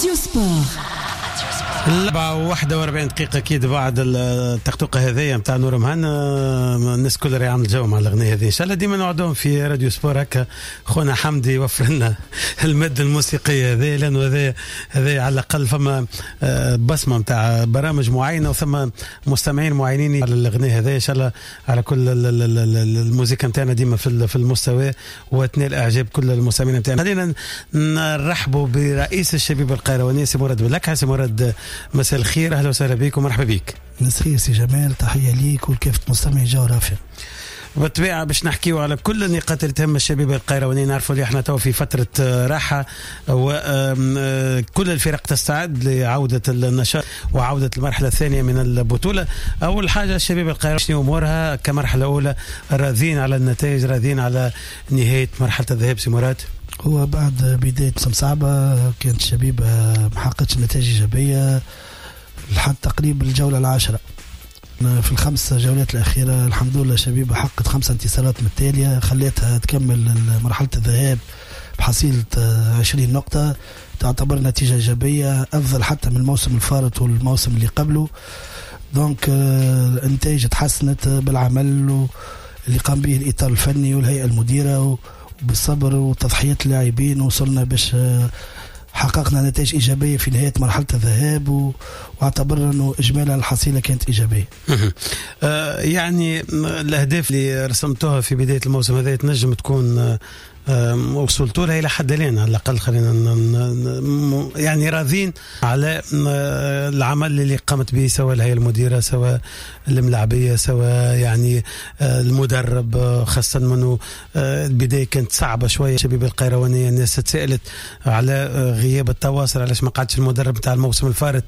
راديو سبور 41 دقيقة أكيد بعد التقطوقة هذه متاع نور مهنا. الناس كل راهي عامل جو مع الأغنية هذه، إن شاء الله ديما نقعدون في راديو سبور هكا. خونا حمدي يوفر لنا المادة الموسيقية هذه، لأنه هذه على الأقل فما بصمة متاع برامج معينة وثم مستمعين معينين على الأغنية هذه. إن شاء الله على كل الموسيقى متاعنا ديما في المستوى وتنال إعجاب كل المستمعين متاعنا. خلينا نرحبوا برئيس الشبيبة القيروانية سي مراد بلكحة. سي مراد مساء الخير، اهلا وسهلا بك ومرحبا بك. مساء سي جمال، تحيه ليك ولكافه مستمعي جغرافيا. بالطبيعه باش نحكيوا على كل النقاط اللي تهم الشبيبه القيروانيه. نعرفوا اللي احنا تو في فتره راحه وكل الفرق تستعد لعوده النشاط وعوده المرحله الثانيه من البطوله. اول حاجه الشبيبه القيروانيه شنو امورها كمرحله اولى؟ راضين على النتائج، راضين على نهايه مرحله الذهاب سي مراد؟ هو بعد بداية موسم صعبة كانت الشبيبة محققتش نتائج إيجابية لحد تقريبا الجولة العاشرة. في الخمس جولات الأخيرة الحمد لله الشبيبة حققت 5 انتصارات متتالية، خليتها تكمل مرحلة الذهاب بحصيلة 20 نقطة، تعتبر نتيجة إيجابية أفضل حتى من الموسم الفارط والموسم اللي قبله. دونك النتائج تحسنت بالعمل اللي قام به الإطار الفني والهيئة المديرة بالصبر وتضحيات اللاعبين، وصلنا باش حققنا نتائج إيجابية في نهاية مرحلة الذهاب، واعتبرنا أنه إجمالا الحصيلة كانت إيجابية. يعني الأهداف اللي رسمتوها في بداية الموسم هذا تنجم تكون وصلتوا لها إلى حد الآن على الأقل. خلينا يعني راضين على العمل اللي قامت به سواء الهيئة المديرة سواء الملاعبية سواء يعني المدرب، خاصة منه البداية كانت صعبة شوية. الشبيبة القيروانية الناس تسألت على غياب التواصل، علاش ما قعدش المدرب بتاع الموسم الفارط،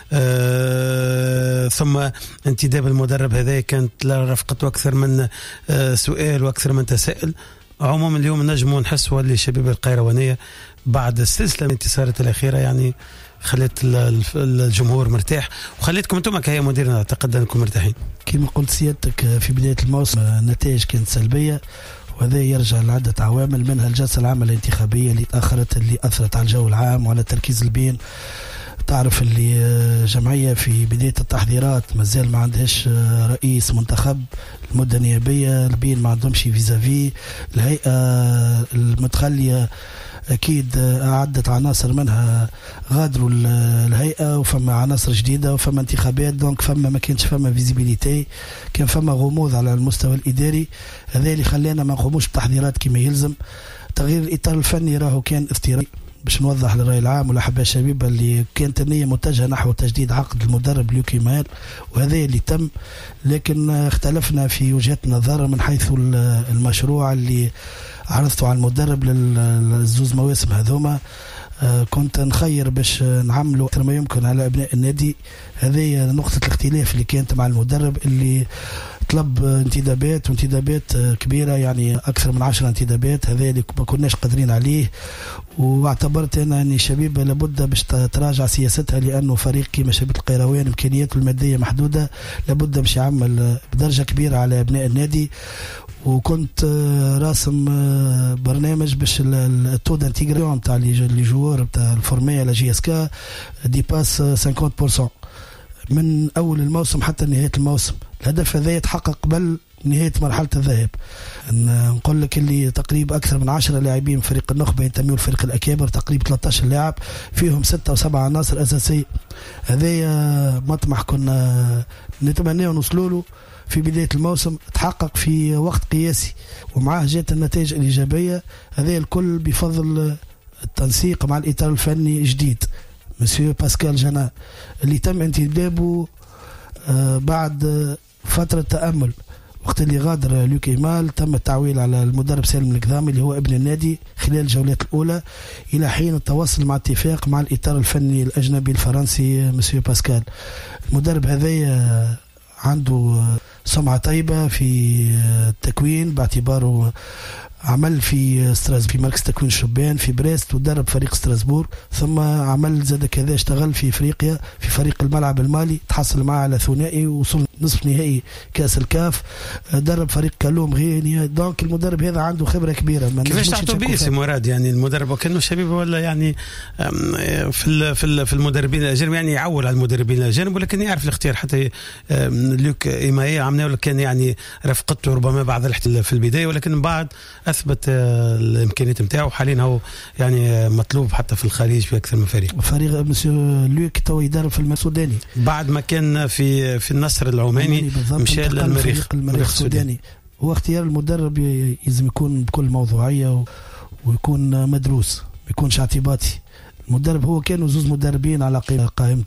ثم انتداب المدرب هذا كانت رفقته أكثر من سؤال وأكثر من تساؤل. عموما اليوم نجموا نحسوا اللي الشبيبة القيروانية بعد السلسلة الانتصارات الأخيرة يعني خلت الجمهور مرتاح، وخليتكم انتم كهيئة مديرة اعتقد انكم مرتاحين. كما قلت سيادتك في بداية الموسم النتائج كانت سلبية، وهذا يرجع لعدة عوامل، منها الجلسة العامة الانتخابية اللي تأخرت، اللي أثرت على الجو العام وعلى تركيز البين. تعرف اللي جمعية في بداية التحضيرات مازال ما عندهاش رئيس منتخب، المدة نيابية، البين ما عندهمش فيزافي، الهيئة المتخلية أكيد أعدت عناصر منها غادروا الهيئة، وفما عناصر جديدة وفما انتخابات، دونك فما ما كانش فما فيزيبيليتي، كان فما غموض على المستوى الإداري. هذا اللي خلانا ما نقوموش بتحضيرات كما يلزم. تغيير الإطار الفني راهو كان افتراضي باش نوضح للرأي العام والأحباء الشبيبة اللي كانت النية متجهة نحو تجديد عقد المدرب لوكي مال، وهذا اللي تم، لكن اختلفنا في وجهة نظر من حيث المشروع اللي عرضته على المدرب للزوز مواسم هذوما. كنت نخير باش نعملوا أكثر ما يمكن على أبناء النادي. هذه نقطة الاختلاف اللي كانت مع المدرب اللي طلب انتدابات كبيرة، يعني أكثر من 10 انتدابات، هذا اللي ما كناش قادرين عليه. واعتبرت أنا أن الشبيبة لابد باش تراجع سياستها، لأنه فريق كما شبيبة القيروان إمكانياته المادية محدودة، لابد باش يعمل بدرجة كبيرة على أبناء النادي. وكنت راسم برنامج باش التو دانتيغريون تاع لي جوار تاع الفورميه لا جي اس كا ديباس 50% من اول الموسم حتى نهايه الموسم. الهدف هذا يتحقق قبل نهايه مرحله الذهاب. نقول لك اللي تقريبا اكثر من 10 لاعبين فريق النخبه ينتميوا لفريق الاكابر، تقريبا 13 لاعب فيهم 6 و7 عناصر اساسيه. هذا مطمح كنا نتمنى نوصلوا له في بداية الموسم، تحقق في وقت قياسي ومعاه جات النتائج الإيجابية. هذا الكل بفضل التنسيق مع الإطار الفني جديد مسيو باسكال جانا اللي تم انتدابه بعد فترة تأمل. وقت اللي غادر لوكي مال تم التعويل على المدرب سالم الكذامي اللي هو ابن النادي خلال الجولات الأولى، إلى حين التوصل مع اتفاق مع الإطار الفني الأجنبي الفرنسي مسيو باسكال. المدرب هذا عنده سمعة طيبة في التكوين باعتباره عمل في في مركز تكوين الشبان في بريست ودرب فريق ستراسبور، ثم عمل زاد كذا اشتغل في افريقيا في فريق الملعب المالي، تحصل معه على ثنائي ووصل نصف نهائي كاس الكاف، درب فريق كالوم غينيا. دونك المدرب هذا عنده خبره كبيره. كيفاش تعطوا بيه سي مراد يعني المدرب وكانه شبيب ولا يعني في المدربين الاجانب يعني يعول على المدربين الاجانب، ولكن يعرف الاختيار. حتى لوك إيماية عملنا ولا كان يعني رفقته ربما بعض في البدايه، ولكن من بعد اثبت الامكانيات نتاعو. حاليا هو يعني مطلوب حتى في الخارج في اكثر من فريق. مسيو لوك تو يدرب في السوداني بعد ما كان في النصر العماني مشى للمريخ السوداني. هو اختيار المدرب لازم يكون بكل موضوعيه ويكون مدروس، ما يكونش اعتباطي. المدرب هو كانوا زوز مدربين على قائمه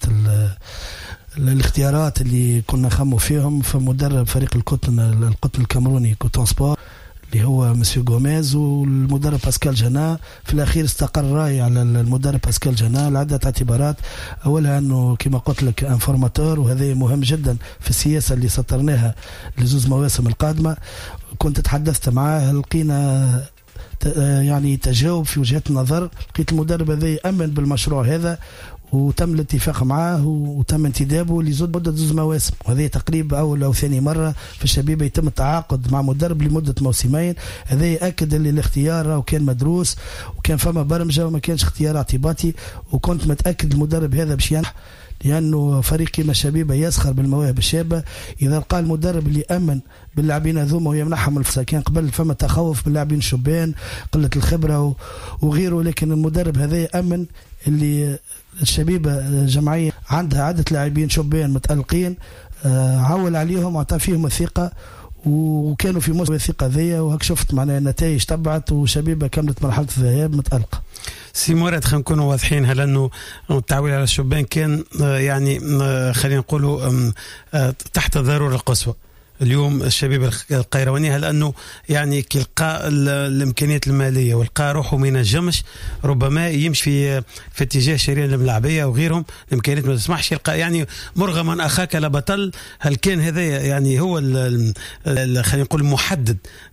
الاختيارات اللي كنا نخموا فيهم، فمدرب فريق القطن الكاميروني كوتون سبور اللي هو مسيو غوميز، والمدرب باسكال جانا. في الاخير استقر الراي على المدرب باسكال جانا لعده اعتبارات. اولها انه كما قلت لك انفورماتور، وهذا مهم جدا في السياسه اللي سطرناها لزوز مواسم القادمه. كنت تحدثت معاه، لقينا يعني تجاوب في وجهة النظر. لقيت المدرب هذا يأمن بالمشروع هذا وتم الاتفاق معه وتم انتدابه لزود مدة 2 مواسم، وهذه تقريبا أول أو ثاني مرة في الشبيبة يتم التعاقد مع مدرب لمدة موسمين. هذا يأكد أن الاختيار وكان مدروس وكان فما برمجة وما كانش اختيار اعتباطي، وكنت متأكد المدرب هذا باش ينجح، لأنه فريق كما الشبيبة يسخر بالمواهب الشابة. إذا قال المدرب اللي أمن باللاعبين هذوما ويمنحهم الفرصة، كان قبل فما تخوف باللاعبين الشبان قلة الخبرة وغيره، لكن المدرب هذا يأمن اللي الشبيبة جمعية عندها عدة لاعبين شبان متألقين، عول عليهم وعطى فيهم الثقة وكانوا في موسم الثقة ذي، وهك شفت معناها النتائج تبعت وشبيبة كملت مرحلة الذهاب متألقة. سي مراد خلينا نكونوا واضحين، هل انه التعويل على الشبان كان يعني خلينا نقولوا تحت الضرورة القصوى اليوم الشبيبة القيروانية؟ هل أنه يعني كيلقى الإمكانيات المالية والقى روحه ما ينجمش ربما يمشي في اتجاه شريان الملاعبية وغيرهم، الإمكانيات ما تسمحش، يلقى يعني مرغما أخاك لبطل؟ هل كان هذا يعني هو خلينا نقول محدد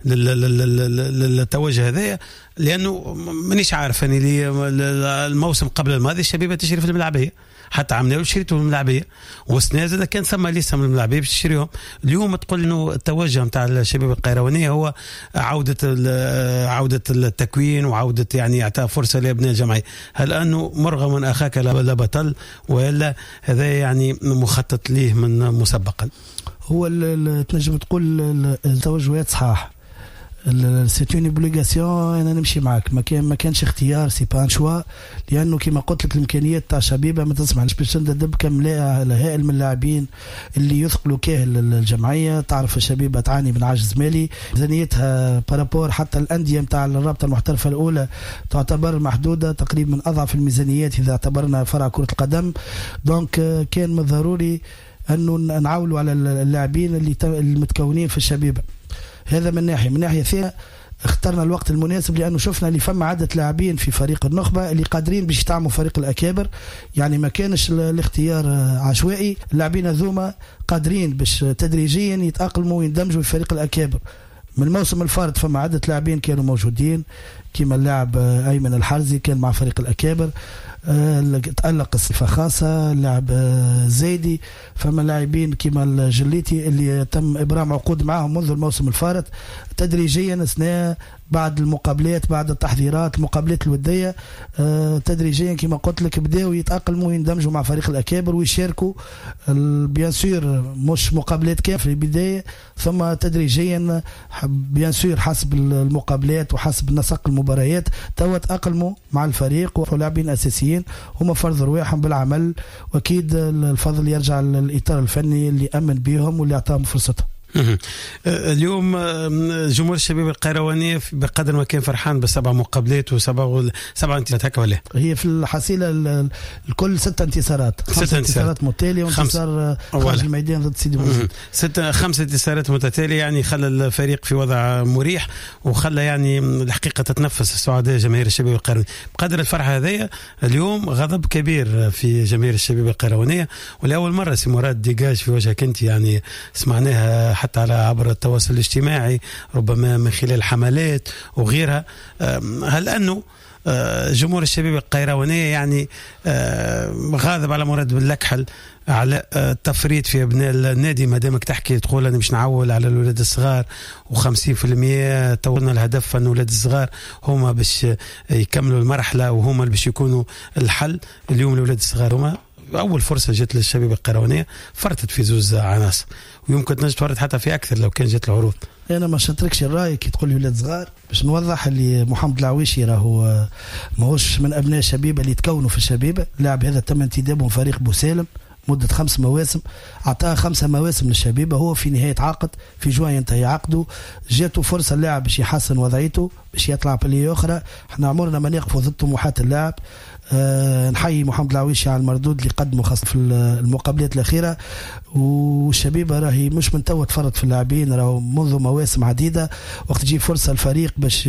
للتوجه هذايا؟ لأنه مانيش عارف يعني الموسم قبل الماضي الشبيبة تشري في الملاعبية، حتى عملوا شريتهم من الملاعبية، والسنة زاد كان ثم لسه من الملاعبية باش تشريهم. اليوم تقول انه التوجه نتاع الشباب القيروانية هو عودة التكوين وعودة يعني اعطاء فرصة لابناء الجمعية. هل انه مرغما اخاك لا بطل، ولا هذا يعني مخطط ليه من مسبقا؟ هو تنجم تقول التوجهات صحاح، سي اون اوبليغاسيون. انا نمشي معك، ما كانش اختيار، سي با ان شوا، لانه كما قلت لك الامكانيات تاع شبيبه ما تسمحش باش ندب كم هائل من اللاعبين اللي يثقلوا كاهل الجمعيه. تعرف الشبيبه تعاني من عجز مالي، ميزانيتها بارابور حتى الانديه نتاع الرابطه المحترفه الاولى تعتبر محدوده، تقريبا من اضعف الميزانيات اذا اعتبرنا فرع كره القدم. دونك كان من الضروري انه نعولوا على اللاعبين اللي المتكونين في الشبيبه. هذا من ناحية ثانية اخترنا الوقت المناسب، لأنه شفنا اللي فما عدة لاعبين في فريق النخبة اللي قادرين باش يتعاملوا فريق الأكابر، يعني ما كانش الاختيار عشوائي. اللاعبين هذوما قادرين باش تدريجيا يتأقلموا ويندمجوا في فريق الأكابر. من الموسم الفارط فما عدة لاعبين كانوا موجودين، كما اللاعب أيمن الحرزي كان مع فريق الأكابر، تألق صفة خاصة، اللاعب زيدي، فما لاعبين كما الجليتي اللي تم إبرام عقود معهم منذ الموسم الفارط. تدريجيا أثناء بعد المقابلات، بعد التحضيرات، المقابلات الودية، تدريجيا كما قلت لك بداوا يتأقلموا ويندمجوا مع فريق الأكابر ويشاركوا. بيان سور مش مقابلات كاملة في البداية، ثم تدريجيا بيان سور حسب المقابلات وحسب نسق المباريات توا تأقلموا مع الفريق ولاعبين أساسيين هما فرض رواحهم بالعمل، وأكيد الفضل يرجع للإطار الفني اللي أمن بيهم واللي أعطاهم فرصتهم. اليوم جمهور الشباب القيروانية بقدر ما كان فرحان بسبع مقابلات وسبع انتصارات، هكا ولا؟ هي في الحصيلة الكل 6 انتصارات، 5 انتصارات متتالية وانتصار خارج الميدان ضد سيدي بوزيد. 5 انتصارات متتالية، يعني خلى الفريق في وضع مريح وخلى يعني الحقيقة تتنفس السعداء جماهير الشباب القيروانية. بقدر الفرحة هذه اليوم غضب كبير في جماهير الشباب القيروانية، ولأول مرة سي مراد ديجاج في وجهك انت، يعني سمعناها حتى على عبر التواصل الاجتماعي، ربما من خلال حملات وغيرها. هل أنه جمهور الشبيبة القيروانية يعني غاضب على مراد بن لكحل على التفريط في ابناء النادي؟ ما دامك تحكي تقول انا مش نعول على الاولاد الصغار و50% طورنا الهدف ان الاولاد الصغار هما باش يكملوا المرحله وهما اللي باش يكونوا الحل. اليوم الاولاد الصغار هما اول فرصه جت للشبيبه القيروانيه فرطت في زوز عناصر، ويمكن تنجم تفرط حتى في اكثر لو كان جت العروض. انا ما شتركش الراي كي تقول لي ولاد صغار، باش نوضح اللي محمد العويشي راهو ماهوش من ابناء الشبيبه اللي تكونوا في الشبيبه. اللاعب هذا تم انتدابه فريق بوسالم مدة 5 مواسم، أعطاه 5 مواسم للشبيبة. هو في نهاية عقد في جوان ينتهي عقده، جاته فرصة اللاعب باش يحسن وضعيته باش يطلع بلي أخرى. احنا عمرنا ما نقفوا ضد طموحات اللاعب. نحيي محمد العويشي على المردود اللي قدمه خاصة في المقابلات الأخيرة. والشبيبة راهي مش من توا تفرط في اللاعبين، راهو منذ مواسم عديدة. وقت تجي فرصة الفريق باش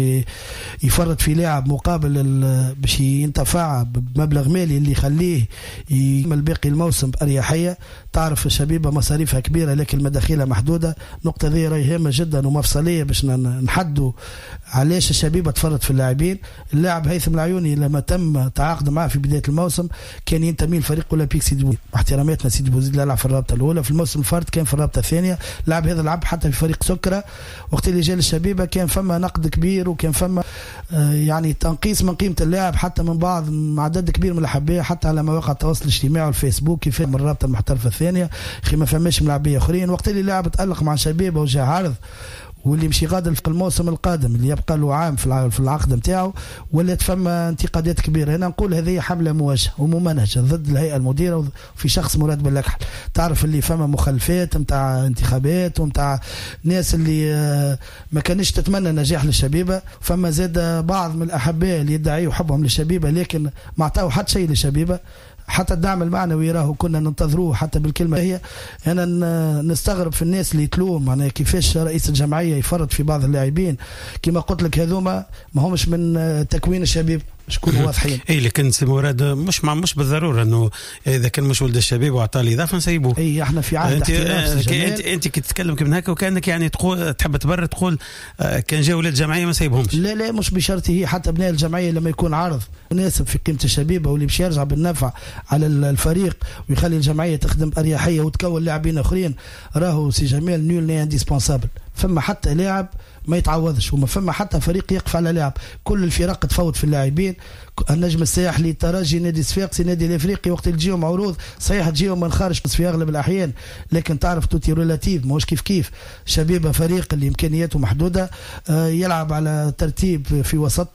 يفرط في لاعب مقابل باش ينتفع بمبلغ مالي اللي يخليه يكمل باقي الموسم بأريحية. تعرف الشبيبة مصاريفها كبيرة لكن مداخيلها محدودة. نقطة ذي راهي هامة جدا ومفصلية باش نحدوا علاش الشبيبة تفرط في اللاعبين. اللاعب هيثم العيوني لما تم تعاقد معه في بداية الموسم كان ينتمي لفريق أولمبيك سيدي بوزيد، احتراماتنا سيدي بوزيد لا لعب في الرابطة الأولى. في الموسم الفرد كان في الرابطة الثانية. اللاعب هذا لعب حتى في فريق سكرة. وقت اللي جاء للشبيبة كان فما نقد كبير وكان فما يعني تنقيص من قيمة اللاعب حتى من بعض عدد كبير من الأحباء، حتى على مواقع التواصل الاجتماعي والفيسبوك كيف من الرابطة المحترفة الثانية ما فماش ملاعبية آخرين. وقت اللي اللاعب تألق مع شبيبة وجاء عرض واللي مشي غادر في الموسم القادم اللي يبقى له عام في العقد نتاعو ولا تفما انتقادات كبيره. انا نقول هذه حمله موجهه وممنهجه ضد الهيئه المديره وفي شخص مراد بن لكحل. تعرف اللي فما مخالفات نتاع انتخابات ونتاع ناس اللي ما كانش تتمنى نجاح للشبيبه. فما زاد بعض من الاحباء اللي يدعيوا حبهم للشبيبه لكن ما عطاو حتى شيء للشبيبه، حتى الدعم المعنوي راه كنا ننتظروه حتى بالكلمة هي. أنا نستغرب في الناس اللي تلوم معناها كيفاش رئيس الجمعية يفرط في بعض اللاعبين. كما قلت لك هذوما ما همش من تكوين الشبيب، شكونوا واضحين. اي لكن سي مراد مش بالضروره انه اذا كان مش ولد الشبيب وعطاه الاضافه نسيبوه. اي احنا في عهد احتراف. انت كي تتكلم كم هكا وكانك يعني تقول تحب تبرر تقول كان جاء ولاد الجمعيه ما سيبهمش. لا مش بشرط. هي حتى ابناء الجمعيه لما يكون عرض مناسب في قيمه الشبيبه واللي باش يرجع بالنفع على الفريق ويخلي الجمعيه تخدم باريحيه وتكون لاعبين اخرين، راهو سي جمال نول ني انديسبونسابل. فما حتى لاعب ما يتعوضش وما فما حتى فريق يقف على لاعب. كل الفرق تفوت في اللاعبين. النجم الساحلي، الترجي، نادي صفاقسي، نادي الافريقي وقت اللي تجيهم عروض صحيح تجيهم من خارج بس في اغلب الاحيان، لكن تعرف توتي ريلاتيف ماهوش كيف شبيبه فريق اللي امكانياته محدوده يلعب على ترتيب في وسط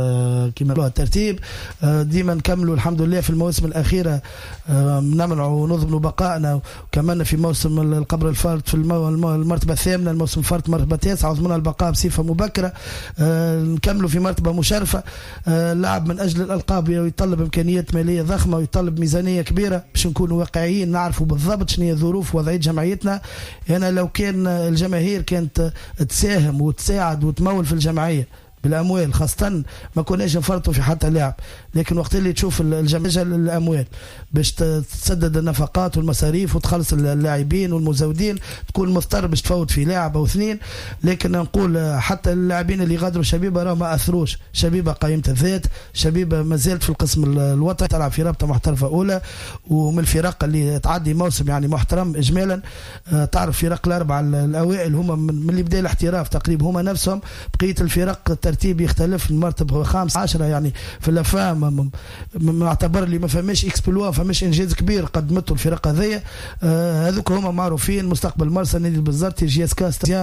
كما له الترتيب. ديما نكملوا الحمد لله في المواسم الاخيره نمنعوا ونضمنوا بقائنا. وكمان في موسم القبر الفارط في المرتبه الثامنه، الموسم الفارط مرتبه 9 وضمننا البقاء بصفه مبكره. نكملوا في مرتبه مشرفه. لعب من اجل الالقاب ويطلب امكانيات ماليه ضخمه ويطلب ميزانيه كبيره باش نكونوا واقعيين نعرفوا بالضبط شنو هي ظروف وضعيه جمعيتنا. انا لو كان الجماهير كانت تساهم وتساعد وتمول في الجمعيه بالاموال خاصه ما كناش نفرطوا في حتى لاعب، لكن وقت اللي تشوف الجمعيه الاموال باش تسدد النفقات والمصاريف وتخلص اللاعبين والمزودين تكون مضطر باش تفوت في لاعب او اثنين. لكن نقول حتى اللاعبين اللي غادروا شبيبه راهو ما اثروش. شبيبه قائمه الذات، شبيبه ما زالت في القسم الوطني تلعب في رابطه محترفه اولى ومن الفرق اللي تعدي موسم يعني محترم اجمالا. تعرف فرق الاربعه الاوائل هما من اللي بدا الاحتراف تقريبا هما نفسهم. بقيه الفرق الترتيب يختلف من مرتبه 15 يعني في الافلام معتبر اللي ما فماش اكسبلوا فماش انجاز كبير قدمته الفرق هذيا. هذوك هما معروفين. مستقبل مرسى نادي البزرتي جي اس كاست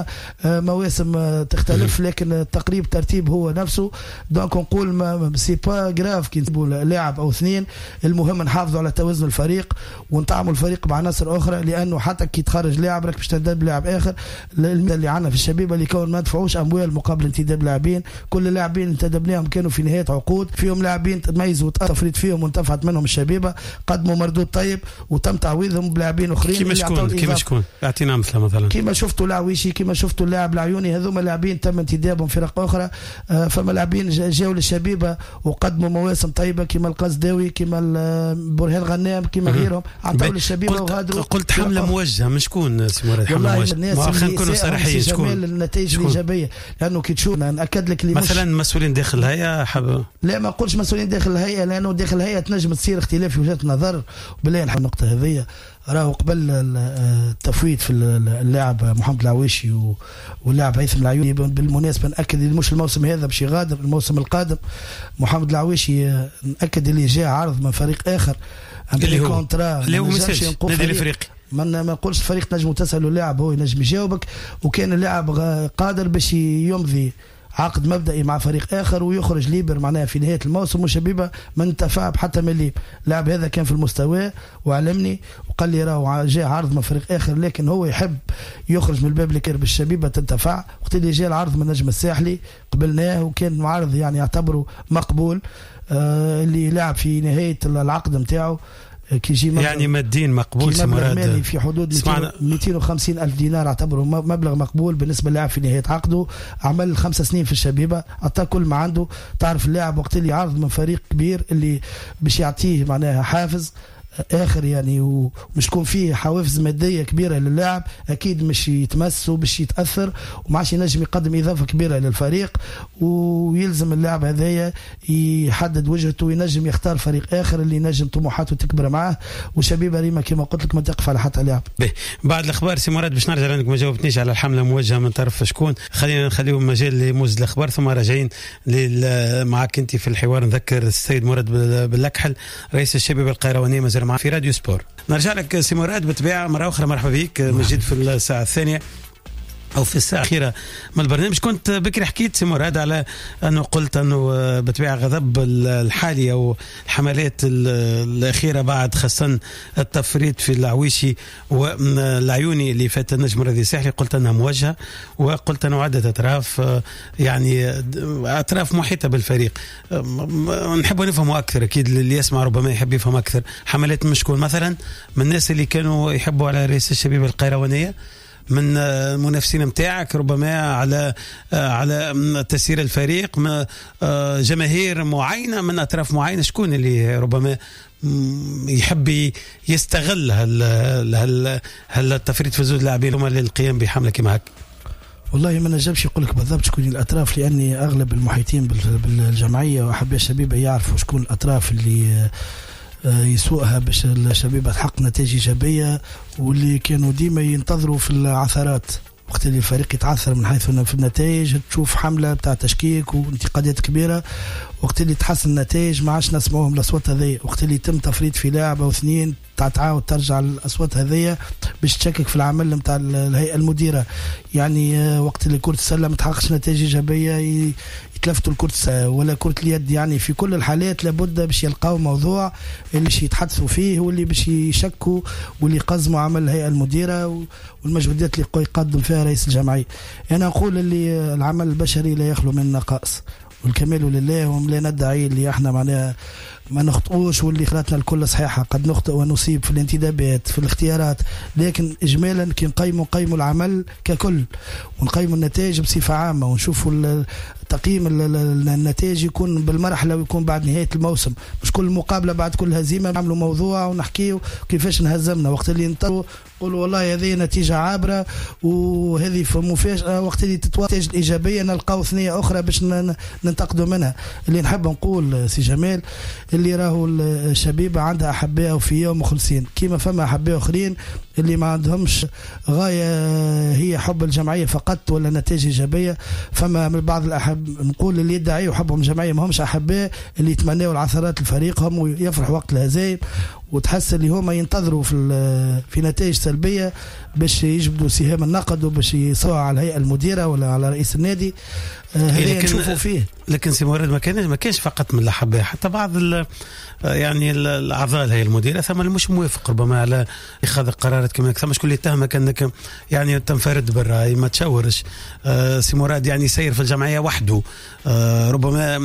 مواسم تختلف لكن التقريب الترتيب هو نفسه. دونك نقول ما سي با جراف كي نسيبوا لاعب او اثنين، المهم نحافظوا على توازن الفريق ونطعموا الفريق بعناصر اخرى، لانه حتى كي تخرج لاعب راك باش تنتدب لاعب اخر. اللي عندنا في الشبيبه اللي كون ما ندفعوش اموال مقابل انتداب لاعبين كل اللاعبين انتدبناهم كانوا في نهاية عقود، فيهم لاعبين تميزوا وتفريد فيهم وانتفعت منهم الشبيبة، قدموا مردود طيب وتم تعويضهم بلاعبين اخرين. كيما شكون اعطينا امثله مثلا؟ كيما شفتوا العويشي، كيما شفتوا اللاعب العيوني، هذوما لاعبين تم انتدابهم فرق اخرى. فما لاعبين جاوا للشبيبه وقدموا مواسم طيبه كيما القصداوي، كيما برهان غنام، كيما غيرهم عطاو للشبيبه وغادروا. قلت حمله موجهه، من شكون سي مراد حمله موجهه؟ خلينا نكونوا صريحين، شكون النتائج الايجابيه؟ لانه كي تشوف ناكد لك اللي مثلا مسؤولين داخل الهيئه لا ما نقولش مسؤولين داخل الهيئه، لانه داخل الهيئه تنجم تصير اختلاف في وجهات النظر. وبالله النقطه هذه راهو قبل التفويض في اللاعب محمد العويشي واللاعب هيثم العيوني، بالمناسبه ناكد اللي مش الموسم هذا باش يغادر، الموسم القادم محمد العويشي ناكد اللي جاء عرض من فريق اخر اللي هو نادي الافريقي. ما نقولش فريق نجم تسالوا اللاعب هو ينجم يجاوبك، وكان اللاعب قادر باش يمضي عقد مبدئي مع فريق اخر ويخرج ليبر معناها في نهايه الموسم، وشبيبه ما انتفع حتى من الليبر. اللاعب هذا كان في المستوى وعلمني وقال لي راه جاء عرض من فريق اخر، لكن هو يحب يخرج من الباب الكبير بالشبيبه تنتفع. وقت اللي جاء العرض من النجم الساحلي قبلناه، وكان عرض يعني يعتبره مقبول. اللي لعب في نهايه العقد نتاعو كيجي يعني مادين مقبول مالي في حدود 250 ألف دينار، اعتبره مبلغ مقبول بالنسبة للاعب في نهاية عقده. عمل 5 سنين في الشبيبة، عطى كل ما عنده. تعرف اللاعب وقت اللي عرض من فريق كبير اللي باش يعطيه معناها حافز اخر يعني، ومش تكون فيه حوافز ماديه كبيره للاعب، اكيد مش يتمس وباش يتاثر وماش ينجم يقدم اضافه كبيره للفريق. ويلزم اللاعب هذايا يحدد وجهته وينجم يختار فريق اخر اللي ينجم طموحاته تكبر معاه. وشبيبه ريما كما قلت لك ما تقف على حتى لاعب. بعد الاخبار سي مراد باش نرجع لانك ما جاوبتنيش على الحمله موجهه من طرف شكون، خلينا نخليهم مجال لموز الاخبار ثم راجعين معك انت في الحوار. نذكر السيد مراد باللكحل رئيس الشبيبه القيروانيه مازال في راديو سبور. نرجع لك سي مراد بطبيعه مره اخرى. مرحبا بك مجيد في الساعه الثانيه او في الساعه الاخيره من البرنامج. كنت بكري حكيت سي مراد على انه قلت انه بطبيعه غضب الحالي او الحملات الاخيره بعد خاصه التفريط في العويشي والعيوني اللي فات النجم الرياضي الساحلي، قلت انها موجهه، وقلت انه عده اطراف يعني اطراف محيطه بالفريق. نحب نفهموا اكثر، اكيد اللي يسمع ربما يحب يفهم اكثر. حملات مشكون مثلا من الناس اللي كانوا يحبوا على رئيس الشبيبه القيروانيه، من المنافسين متاعك ربما على تسيير الفريق، جماهير معينة من أطراف معينة، شكون اللي ربما يحب يستغل التفريط في زوج لاعبين هما للقيام بحملة كما هك؟ والله ما نجمش يقول لك بالضبط شكون الأطراف، لأني أغلب المحيطين بالجمعية وأحباء الشبيبة يعرفوا شكون الأطراف اللي يسوقها باش الشبيبة تحقق نتائج إيجابية، واللي كانوا ديما ينتظروا في العثرات وقت اللي الفريق يتعثر من حيث في النتائج. تشوف حملة بتاع تشكيك وانتقادات كبيرة، وقت اللي تحسن النتائج ما عادش نسمعوهم الأصوات هذه. وقت اللي يتم تفريط في لاعب أو اثنين تعاود ترجع الأصوات هذه باش تشكك في العمل نتاع الهيئة المديرة. يعني وقت اللي كرة السلة ما تحققش نتائج إيجابية يتلفتوا الكرة ولا كرة اليد، يعني في كل الحالات لابد باش يلقاو موضوع اللي باش يتحدثوا فيه واللي باش يشكوا واللي يقزموا عمل الهيئة المديرة والمجهودات اللي يقدم فيها رئيس الجمعية. أنا أقول اللي العمل البشري لا يخلو من نقائص، والكمال لله، ولا ندعي اللي احنا معناها ما نخطئوش واللي خلاتنا الكل صحيحة. قد نخطئ ونصيب في الانتدابات في الاختيارات، لكن إجمالا كي نقيموا العمل ككل ونقيموا النتائج بصفة عامة ونشوفوا تقييم النتائج يكون بالمرحلة ويكون بعد نهاية الموسم، مش كل مقابلة بعد كل هزيمة نعملوا موضوع ونحكيه كيفاش نهزمنا. وقت اللي نطلعوا نقولوا والله هذه نتيجة عابرة وهذه مفاجأة، وقت اللي تتواتج الإيجابية نلقاو ثنية أخرى باش ننتقدوا منها. اللي نحب نقول سي جمال اللي راهو الشبيبة عندها أحباء وفياء ومخلصين، كيما فما أحباء آخرين اللي ما عندهمش غاية هي حب الجمعية فقط ولا نتائج إيجابية. فما من بعض نقول اللي يدعي وحبهم جمعية ما همش أحباء، اللي يتمنوا العثرات لفريقهم ويفرحوا وقت الهزايم، وتحس اللي هما ينتظروا في نتائج سلبية باش يجبدوا سهام النقد وباش يصوعوا على الهيئة المديرة ولا على رئيس النادي. هذا نشوفوا فيه. لكن سي مراد ما كانش فقط من الأحباء، حتى بعض يعني الأعضاء الهيئة المديرة ثم اللي مش موافق ربما على اتخاذ القرار صارت كما ثم شكون اللي يتهمك انك يعني تنفرد بالراي ما تشاورش. سي مراد يعني سير في الجمعيه وحده، ربما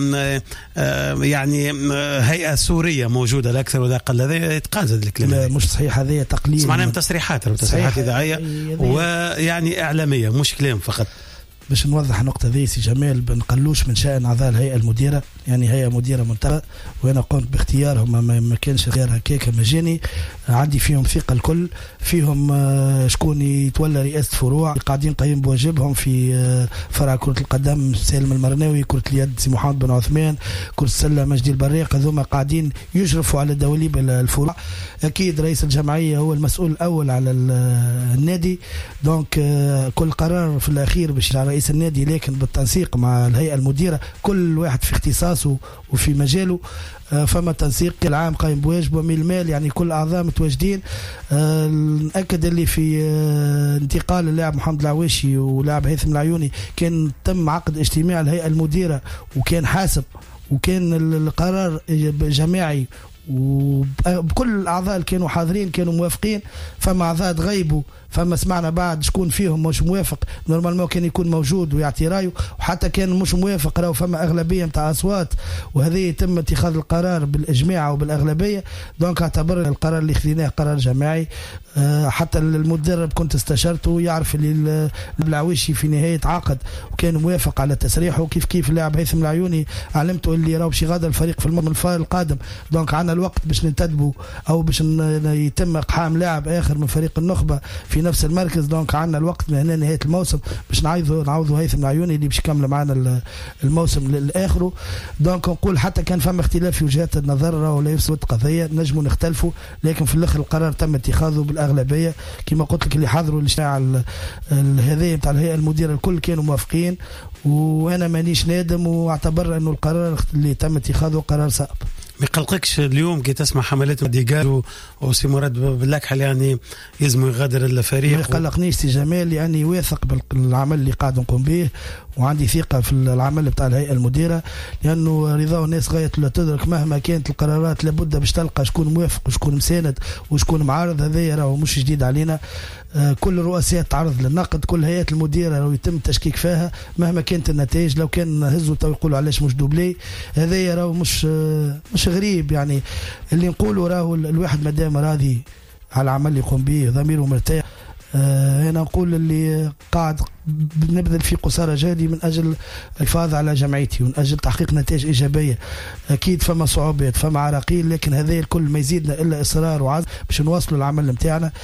يعني هيئه سوريه موجوده لا اكثر ولا اقل، هذا يتقاعد الكلام. لا مش صحيح، هذه تقليل معناها تصريحات اذاعيه ويعني اعلاميه مش كلام فقط. باش نوضح النقطة ذي سي جمال، بنقلوش من شأن أعضاء الهيئة المديرة، يعني هيئة مديرة منتخبة وأنا قمت باختيارهم، ما كانش غير هكاك مجاني، عندي فيهم ثقة الكل، فيهم شكون يتولى رئاسة فروع قاعدين قايم بواجبهم في فرع كرة القدم سالم المرناوي، كرة اليد سي محمد بن عثمان، كرة السلة مجدي البريق، هذوما قاعدين يشرفوا على دواليب الفروع. أكيد رئيس الجمعية هو المسؤول الأول على النادي، دونك كل قرار في الأخير باش رئيس النادي، لكن بالتنسيق مع الهيئة المديرة كل واحد في اختصاصه وفي مجاله. فما تنسيق العام قائم بواجبه من المال، يعني كل أعضاء متواجدين. نأكد اللي في انتقال اللاعب محمد العواشي ولاعب هيثم العيوني كان تم عقد اجتماع الهيئة المديرة وكان حاسب وكان القرار جماعي وبكل الأعضاء اللي كانوا حاضرين كانوا موافقين. فما أعضاء غيبوا، فما سمعنا بعد شكون فيهم مش موافق، نورمالمون كان يكون موجود ويعطي رايه، وحتى كان مش موافق راهو فما أغلبية متاع أصوات، وهذه يتم اتخاذ القرار بالإجماع وبالأغلبية. دونك اعتبر القرار اللي خذيناه قرار جماعي. حتى المدرب كنت استشرته يعرف اللي البلعويشي في نهاية عقد وكان موافق على تسريحه، كيف اللاعب هيثم العيوني علمته اللي راهو باش يغادر الفريق في الفار القادم. دونك عندنا الوقت باش ننتدبوا او باش يتم اقحام لاعب اخر من فريق النخبة في نفس المركز. دونك عندنا الوقت من هنا نهاية الموسم باش نعوضوا هيثم العيوني اللي باش يكمل معنا الموسم للاخره. دونك نقول حتى كان فما اختلاف في وجهات النظر ولا يفسد قضية نجموا نختلفوا، لكن في الاخر القرار تم اتخاذه بالأغلبية. كما قلت لك اللي حضروا الاجتماع هذايا نتاع الهيئة المديرة الكل كانوا موافقين، وانا مانيش نادم واعتبر انه القرار اللي تم اتخاذه قرار صعب. ما يقلقكش اليوم كي تسمع حملات ديجار وسي مراد بالأكحل يعني يلزم يغادر الفريق؟ ما يقلقنيش سي جمال، لاني واثق بالعمل اللي قاعد نقوم به وعندي ثقة في العمل بتاع الهيئة المديرة، لأنه رضا الناس غاية لا تدرك. مهما كانت القرارات لابد باش تلقى شكون موافق وشكون مساند وشكون معارض، هذا راهو مش جديد علينا. كل الرؤساء تعرض للنقد، كل هيئات المديرة لو يتم التشكيك فيها مهما كانت النتائج. لو كان هزوا تو يقولوا علاش مش دوبلي، هذا راهو مش غريب. يعني اللي نقوله راهو الواحد مادام راضي على العمل اللي يقوم به ضميره مرتاح. أنا نقول اللي قاعد نبذل في قصارى جهدي من أجل الحفاظ على جمعيتي ومن أجل تحقيق نتائج إيجابية. أكيد فما صعوبات فما عراقيل، لكن هذا الكل ما يزيدنا إلا إصرار وعزم باش نواصلوا العمل متاعنا.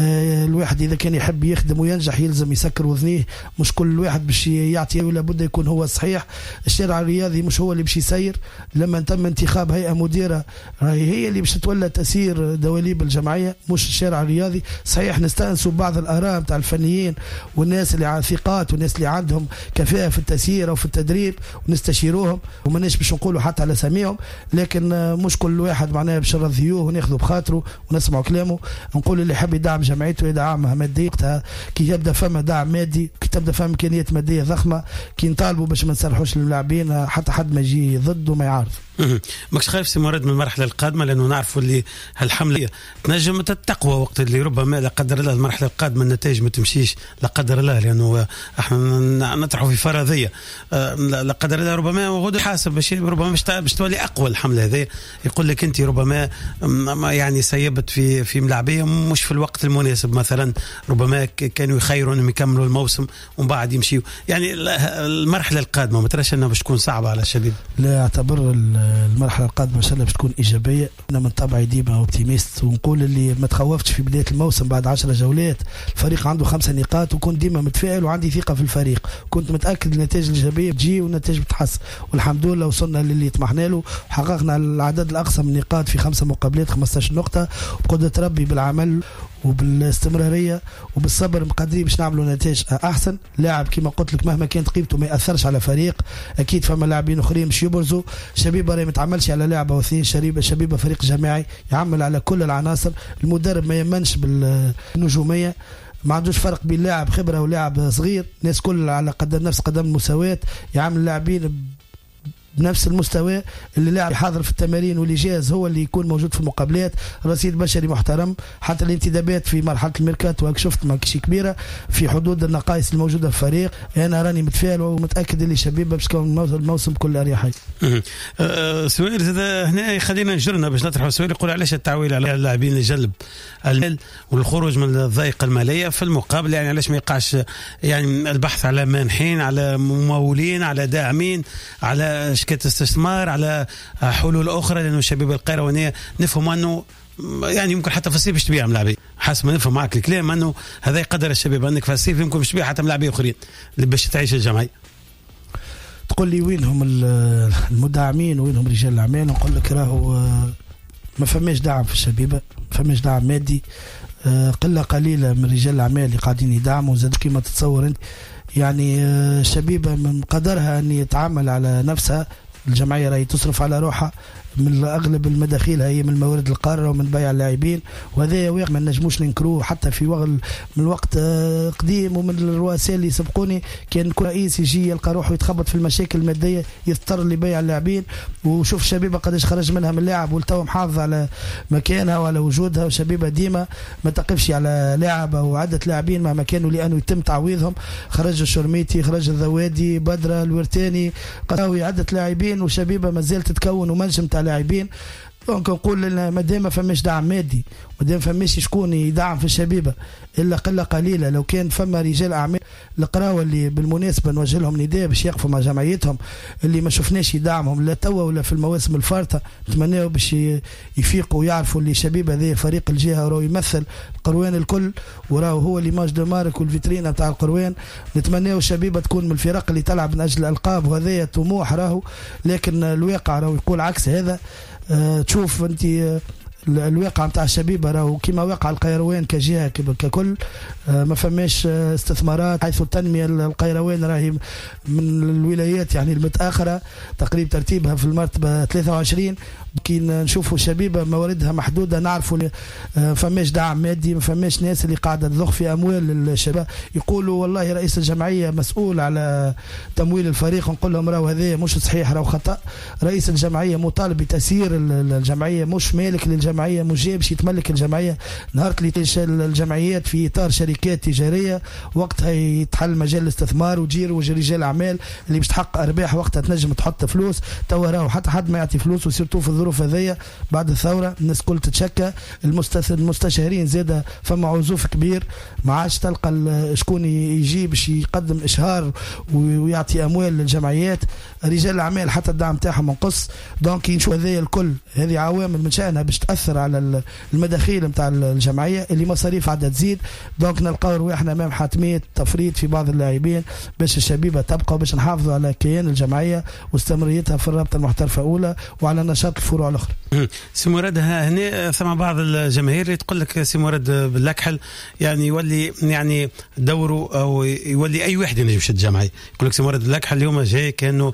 الواحد إذا كان يحب يخدم وينجح يلزم يسكر وذنيه، مش كل واحد باش يعطي ولا بد يكون هو الصحيح. الشارع الرياضي مش هو اللي باش يسير، لما تم انتخاب هيئة مديرة هي اللي باش تتولى تسيير دواليب الجمعية مش الشارع الرياضي. صحيح نستأنسوا بعض الآراء متاع الفنيين والناس اللي ثقات والناس اللي عندهم كفاءة في التسيير أو في التدريب ونستشيروهم وماناش باش نقولوا حتى على سميهم، لكن مش كل واحد معناه باش نرضيوه وناخذوا بخاطره ونسمعوا كلامه. نقول اللي يحب يدعم جمعيته يدعمها ماديا، كي يبدا فما دعم مادي، كي تبدا فما إمكانيات مادية ضخمة، كي نطالبوا باش ما نسرحوش للاعبين حتى حد ما يجي ضد وما يعارض. ماكش خايف سي مراد من المرحله القادمه؟ لانه نعرفوا اللي هالحمله تنجم تتقوى وقت اللي ربما لا قدر الله المرحله القادمه النتائج ما تمشيش لا قدر الله، لانه احنا نطرحوا في فرضيه لا قدر الله ربما وغد حاسب باش ربما باش تولي اقوى الحمله هذه. يقول لك انت ربما يعني سيبت في ملاعبيه مش في الوقت المناسب، مثلا ربما كانوا يخيروا انهم يكملوا الموسم ومن بعد يمشيوا. يعني المرحله القادمه ما تراش انها باش تكون صعبه على الشباب؟ لا، اعتبر المرحله القادمه ان شاء الله باش تكون ايجابيه. انا من طبعي ديما اوبتيميست ونقول اللي ما تخوفتش في بدايه الموسم. بعد 10 جولات الفريق عنده 5 نقاط وكنت ديما متفائل وعندي ثقه في الفريق، كنت متاكد النتائج الايجابيه بتجي والنتائج بتحسن، والحمد لله وصلنا للي طمحنا له وحققنا العدد الاقصى من النقاط في 5 مقابلات 15 نقطه. بقدره ربي بالعمل وبالاستمراريه وبالصبر مقدرين باش نعملوا نتائج احسن. لاعب كما قلت لك مهما كانت قيمته ما ياثرش على فريق، اكيد فما لاعبين اخرين مش يبرزوا. شبيبه راهي ما تعملش على لاعب او اثنين، شبيبه فريق جماعي يعمل على كل العناصر. المدرب ما يمنش بالنجوميه، ما عندوش فرق بين لاعب خبره ولاعب صغير، الناس كل على قدم نفس قدم المساواه، يعمل لاعبين بنفس المستوى اللي لاعب حاضر في التمارين واللي جاهز هو اللي يكون موجود في المقابلات. رصيد بشري محترم، حتى الانتدابات في مرحله الميركاتو شفت ما كشي كبيره في حدود النقائص الموجوده في الفريق. انا راني متفائل ومتاكد اللي شبيبه باش تكون الموسم بكل اريحيه. سؤال زاد هنا خلينا نجرنا باش نطرحوا سؤال يقول علاش التعويل على اللاعبين اللي جلب المال والخروج من الضيقه الماليه في المقابل، يعني علاش ما يقعش يعني البحث على مانحين، على ممولين، على داعمين، على شركات استثمار، على حلول اخرى، لانه الشباب القيروانيه نفهم انه يعني يمكن حتى في الصيف باش تبيع ملاعبين، حسب ما نفهم معك الكلام انه هذا يقدر الشباب انك في الصيف يمكن باش تبيع حتى ملاعبين اخرين اللي باش تعيش الجمعيه. تقول لي وينهم المدعمين وينهم رجال الاعمال؟ نقول لك راهو ما فماش دعم في الشبيبه، ما فماش دعم مادي، قله قليله من رجال الاعمال اللي قاعدين يدعموا. زاد كيما تتصور انت يعني الشبيبه من قدرها ان يتعامل على نفسها. الجمعيه راهي تصرف على روحها، من اغلب المداخيل هي من الموارد القارة ومن بيع اللاعبين، وهذا واقع ما نجموش ننكروه. حتى في من وقت قديم ومن الرؤساء اللي سبقوني كان كل رئيس يجي يلقى روحه يتخبط في المشاكل الماديه يضطر لبيع اللاعبين. وشوف شبيبه قداش خرج منها من لاعب والتو محافظ على مكانها وعلى وجودها. وشبيبه ديما ما تقفش على لاعب او عده لاعبين مهما كانوا لانه يتم تعويضهم. خرج الشرميتي، خرج الذوادي، بدره، الورتاني، قراوي، عده لاعبين، وشبيبه ما زالت تتكون ومنجم تاع لاعبين. دونك نقول ما دام ما فماش دعم مادي ودام فماش شكون يدعم في الشبيبه الا قله قليله. لو كان فما رجال اعمال القراوه اللي بالمناسبه نوجه لهم نداء باش يقفوا مع جمعيتهم اللي ما شفناش يدعمهم لا توا ولا في المواسم الفارطه، نتمناو باش يفيقوا ويعرفوا اللي الشبيبه هذا فريق الجهه وراه يمثل القروان الكل وراه هو اللي ماج دو مارك والفيترينا تاع القروان. نتمناو الشبيبه تكون من الفرق اللي تلعب من اجل الالقاب وهذا طموح راهو، لكن الواقع راهو يقول عكس هذا. تشوف انت الواقع نتاع الشبيبه راهو كما واقع القيروان كجهه ككل، ما فماش استثمارات، حيث التنميه القيروان راهي من الولايات يعني المتاخره تقريبا ترتيبها في المرتبه 23. كي نشوفوا الشبيبه مواردها محدوده، نعرفوا فماش دعم مادي، ما فماش ناس اللي قاعده تضخ في اموال الشباب. يقولوا والله رئيس الجمعيه مسؤول على تمويل الفريق، نقول لهم راهو هذا مش صحيح، راهو خطا. رئيس الجمعيه مطالب بتسيير الجمعيه، مش مالك للجمعيه، مش جاي باش يتملك الجمعيه. نهار اللي الجمعيات في اطار شركات تجاريه وقتها يتحل مجال الاستثمار وتجير رجال الاعمال اللي باش تحقق ارباح، وقتها تنجم تحط فلوس. توا راهو حتى حد ما يعطي فلوس، وسيرتو في الظروف هذيا بعد الثوره الناس كل تتشكى. المستشارين زاده فما عزوف كبير، ما عادش تلقى شكون يجي باش يقدم اشهار ويعطي اموال للجمعيات. رجال الاعمال حتى الدعم تاعهم منقص. دونك نشوف هذايا الكل، هذه عوامل من شأنها باش تاثر على المداخيل نتاع الجمعيه اللي مصاريف عادة تزيد. دونك نلقاو رواحنا امام حتميه تفريط في بعض اللاعبين باش الشبيبه تبقى، باش نحافظوا على كيان الجمعيه واستمراريتها في الرابطه المحترفه اولى وعلى نشاط الفروع الاخرى. سي مراد، هنا ثم بعض الجماهير تقول لك سي مراد بالأكحل يعني يولي يعني دوره او يولي اي واحد ينجم يشد الجمعيه. يقول لك سي مراد بالأكحل اليوم جاي كانه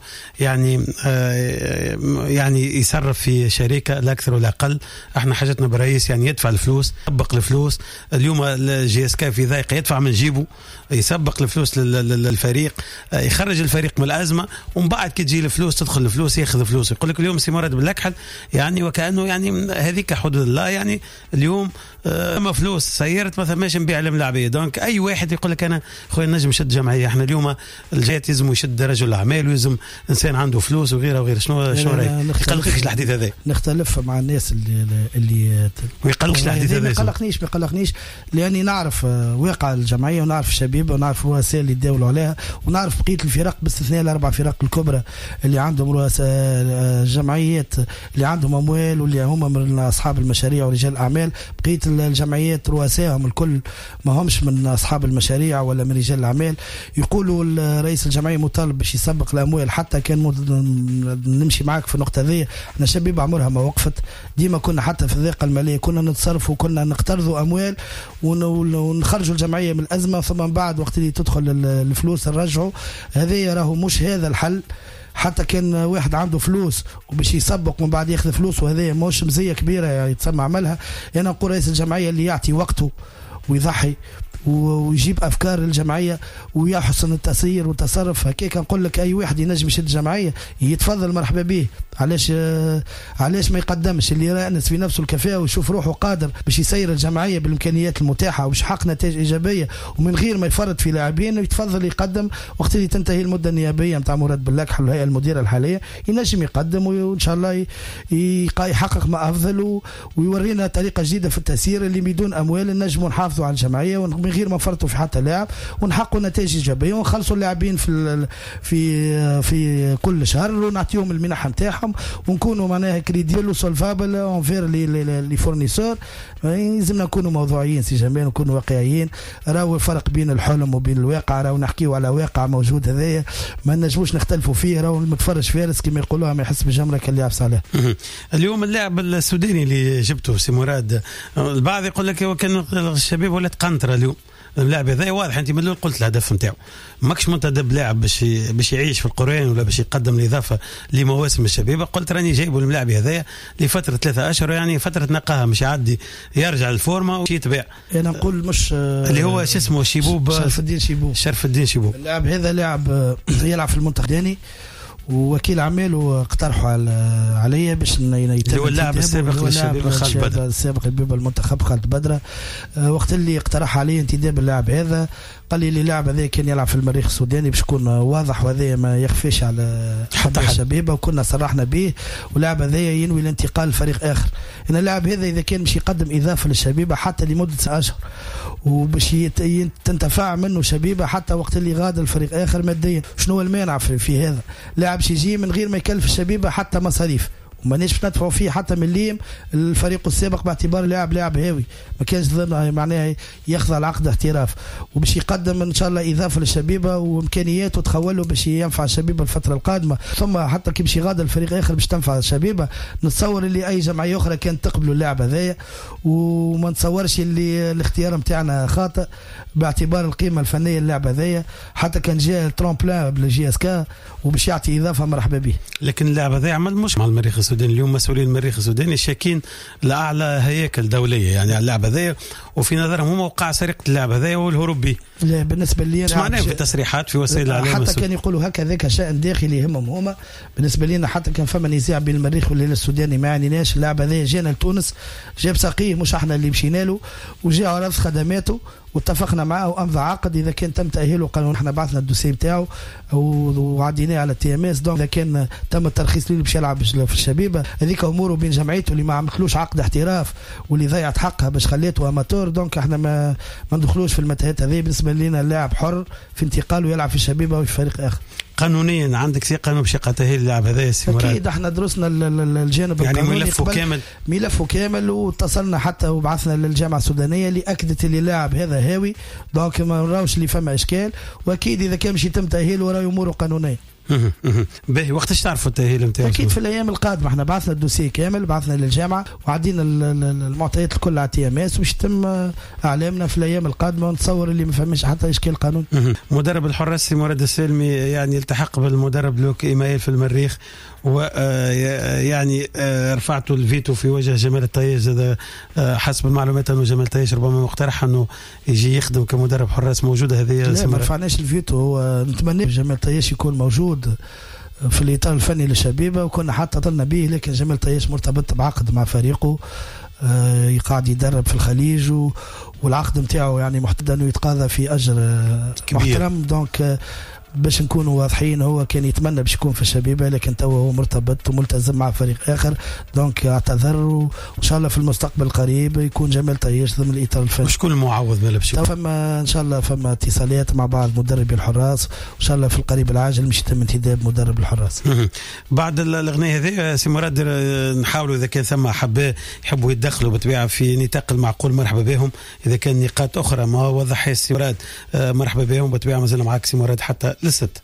يعني يصرف في شركه لا اكثر ولا اقل. احنا حاجتنا بالرئيس يعني يدفع الفلوس، يسبق الفلوس. اليوم الجي اس كا في ضيقه، يدفع من جيبه، يسبق الفلوس للفريق، يخرج الفريق من الازمه، ومن بعد كي تجي الفلوس تدخل الفلوس ياخذ فلوس. يقول لك اليوم سي مراد بالأكحل يعني وكانه يعني هذيك حدود الله، يعني اليوم اما فلوس سيرت ما ثماش نبيع الملاعبيه. دونك اي واحد يقول لك انا خويا نجم نشد جمعيه. احنا اليوم الجهات يلزم يشد رجل اعمال ويلزم انسان عنده فلوس وغيره وغيره. شنو رايك؟ يقلقش الحديث هذا؟ نختلف مع الناس اللي ما يقلقش الحديث هذا. ما يقلقنيش لاني نعرف واقع الجمعيه ونعرف الشبيبه ونعرف الرؤساء اللي يداولوا عليها ونعرف بقيه الفرق باستثناء الاربع فرق الكبرى اللي عندهم رؤساء الجمعيات اللي عندهم اموال واللي هم من اصحاب المشاريع ورجال الاعمال. بقيه الجمعيات رؤسائهم الكل ما همش من اصحاب المشاريع ولا من رجال الاعمال. يقولوا رئيس الجمعيه مطالب باش يسبق الاموال. حتى كان نمشي معاك في النقطه هذه. احنا شبيبه عمرها ما وقفت، ديما كنا حتى في الضيقه الماليه كنا نتصرف وكنا نقترضوا اموال ونخرجوا الجمعيه من الازمه، ثم من بعد وقت اللي تدخل الفلوس نرجعوا. هذا راهو مش هذا الحل. حتى كان واحد عنده فلوس وباش يسبق ومن بعد ياخذ فلوس، وهذا مش مزيه كبيره يعني تسمى عملها. انا نقول رئيس الجمعيه اللي يعطي وقته ويضحي ويجيب افكار الجمعيه ويحسن التسيير والتصرف. هكاك نقول لك اي واحد ينجم يشد الجمعيه يتفضل مرحبا به. علاش ما يقدمش اللي يرأنس في نفسه الكفاءه ويشوف روحه قادر باش يسير الجمعيه بالامكانيات المتاحه وباش يحقق نتائج ايجابيه ومن غير ما يفرط في لاعبين، يتفضل يقدم وقت اللي تنتهي المده النيابيه نتاع مراد بلاك الهيئه المديره الحاليه ينجم يقدم وان شاء الله يحقق ما افضل ويورينا طريقه جديده في التسيير اللي بدون اموال نجموا نحافظوا على الجمعيه ومن غير ما نفرطوا في حتى لاعب ونحققوا نتائج ايجابيه ونخلصوا اللاعبين في كل شهر ونعطيهم المنح نتاعهم ونكونوا معناها كريديبل وسولفابل اونفير لي فورنيسور. لازمنا نكونوا موضوعيين سي جمال نكونوا واقعيين. راهو الفرق بين الحلم وبين الواقع، راهو نحكيو على واقع موجود هذايا ما نجموش نختلفوا فيه. راهو المتفرج فارس كما يقولوها ما يحس بالجمره كاللي يعرف عليه. اليوم اللاعب السوداني اللي جبته سي مراد البعض يقول لك هو كان الشباب ولات قنطره. اليوم اللاعب هذا واضح انت من الاول قلت الهدف نتاعو ماكش منتدب لاعب باش يعيش في القرآن ولا باش يقدم الاضافه لمواسم الشباب. قلت راني جايبه الملاعب هذايا لفتره 3 اشهر يعني فتره نقاهه مش يعدي يرجع الفورمه ويتباع. انا نقول مش اللي هو شو اسمه شيبوب شرف الدين شيبوب. اللاعب هذا لاعب يلعب في المنتخب الثاني ووكيل اعماله اقترحوا عليا باش يتم هو اللاعب السابق للشباب خالد بدر السابق لبيب المنتخب خالد بدر. وقت اللي اقترح علي انتداب اللاعب هذا قال لي اللاعب هذا كان يلعب في المريخ السوداني باش يكون واضح وهذا ما يخفيش على حتى الشباب وكنا صرحنا به. واللاعب هذا ينوي الانتقال لفريق اخر. ان اللاعب هذا اذا كان مش يقدم اضافه للشبيبه حتى لمده 9 اشهر وباش تنتفع منه شبيبه حتى وقت اللي غادر الفريق اخر ماديا. شنو المانع في هذا؟ لاعب يجي من غير ما يكلف الشبيبه حتى مصاريف ومانيش ندفعوا فيه حتى مليم. الفريق السابق باعتبار لاعب هاوي ما كانش معناها يخضع لعقد احتراف وباش يقدم ان شاء الله اضافه للشبيبه وامكانياته تخوله باش ينفع الشبيبه الفتره القادمه. ثم حتى كي باش يغادر الفريق اخر باش تنفع الشبيبه. نتصور اللي اي جمعيه اخرى كانت تقبلوا اللاعب هذايا وما نتصورش اللي الاختيار نتاعنا خاطئ باعتبار القيمه الفنيه للاعب هذايا. حتى كان جاء ترامبلان بالجي اس كا وباش يعطي اضافه مرحبا به. لكن اللاعب هذا عمل مش مع المريخ السوداني. اليوم مسؤولين المريخ السوداني شاكين لاعلى هياكل دوليه يعني على اللاعب هذايا وفي نظرهم هم وقع سرقه اللاعب هذايا والهروب به. لا بالنسبه لي سمعناه في تصريحات في وسائل الاعلام حتى كان يقولوا هكذا شأن داخلي يهمهم هما. بالنسبه لنا حتى كان فما نزاع بين المريخ والهلال السوداني ما يعنيناش. اللاعب هذايا جانا لتونس جاب ساقيه مش احنا اللي مشينا له وجاء عرض خدماته واتفقنا معه وامضى عقد. اذا كان تم تاهيله قالوا احنا بعثنا الدوسي نتاعو وعديناه على تي ام اس. دونك اذا كان تم الترخيص له باش يلعب في الشبيبه هذيك اموره بين جمعيته اللي ما عملتلوش عقد احتراف واللي ضيعت حقها باش خليته اماتور. دونك احنا ما ندخلوش في المتاهات هذه. بالنسبه لنا اللاعب حر في انتقاله ويلعب في الشبيبه وفي فريق اخر. قانونيا عندك ثقه باش يقع تاهيل اللاعب هذا سي مراد؟ اكيد احنا درسنا الجانب يعني القانوني ملفه كامل واتصلنا حتى وبعثنا للجامعه السودانيه اللي اكدت اللي اللاعب هذا هاوي. دونك ما نراوش اللي فما اشكال واكيد اذا كان مش يتم تاهيله راه اموره قانونيه. باهي وقتاش تعرفوا التاهيل نتاعو؟ اكيد في الايام القادمه. احنا بعثنا الدوسي كامل بعثنا للجامعه وعدينا المعطيات الكل على تي ام اس وباش يتم اعلامنا في الايام القادمه ونتصور اللي ما فهمش حتى اشكال قانون. مدرب الحراس مراد السالمي يعني التحق بالمدرب لوك ايمايل في المريخ ويعني رفعتوا الفيتو في وجه جمال الطياج. هذا حسب المعلومات انه جمال الطياج ربما مقترح انه يجي يخدم كمدرب حراس. موجوده هذه؟ لا ما رفعناش الفيتو. هو نتمنى جمال الطياج يكون موجود في الاطار الفني للشبيبه وكنا حتى طلنا به. لكن جمال الطياج مرتبط بعقد مع فريقه قاعد يدرب في الخليج والعقد نتاعو يعني محدد انه يتقاضى في اجر محترم. دونك باش نكونوا واضحين هو كان يتمنى باش يكون في الشبيبه لكن تو هو مرتبط وملتزم مع فريق اخر. دونك اعتذر وان شاء الله في المستقبل القريب يكون جمال طياش ضمن الاطار الفني. وشكون المعوض مالا باش فما ان شاء الله فما اتصالات مع بعض مدربي الحراس وان شاء الله في القريب العاجل مش يتم انتداب مدرب الحراس. بعد الاغنيه هذه سي مراد نحاولوا اذا كان ثم حبه يحبوا يتدخلوا بطبيعه في نطاق المعقول مرحبا بهم. اذا كان نقاط اخرى ما وضحها سي مراد مرحبا بهم بطبيعه. مازال معك سي مراد حتى للست.